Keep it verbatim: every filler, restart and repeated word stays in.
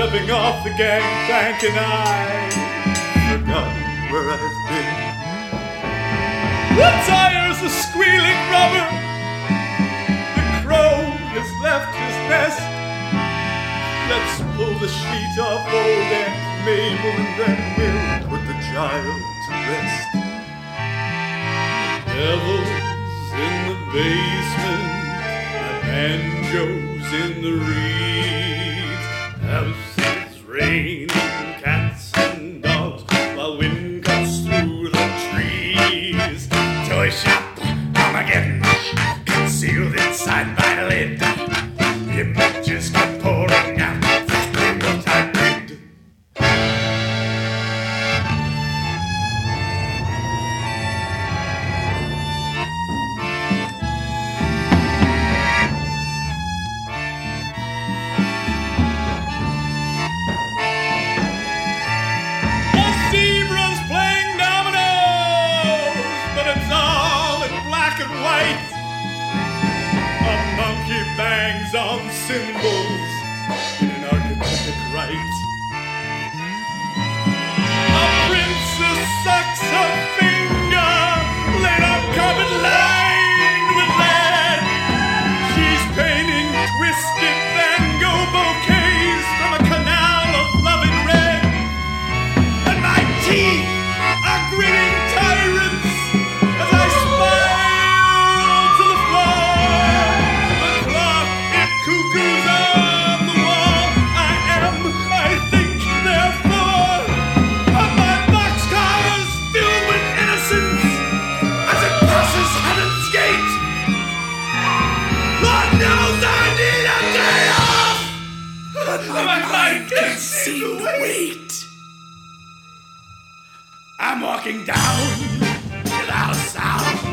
stepping off the gangplank, and I forgot where I've been. The tire's a squealing rubber. The crow has left his nest. Let's pull the sheet off old Aunt Mabel, and then we'll put the child to rest. The devil's in the basement, my banjo's in the reeds. House is raining cats and dogs while wind cuts through the trees. Toy shop Armageddon, concealed inside my lid. Images come pouring out, what I did. A zebra's playing dominoes, but it's all in black and white. A monkey bangs on cymbals in an archetypic rite. A princess sucks her finger, laid on carpet lined with lead. She's painting twisted Van Gogh bouquets from a canal of loving red. And my teeth are grinning tyrants as I spiral to the floor. The clock, it cuckoos on the wall. I am, I think, therefore. But my boxcar is filled with innocence as it passes heaven's gate. Lord knows I need a day off. My mind can see the weight. I'm walking down without a sound.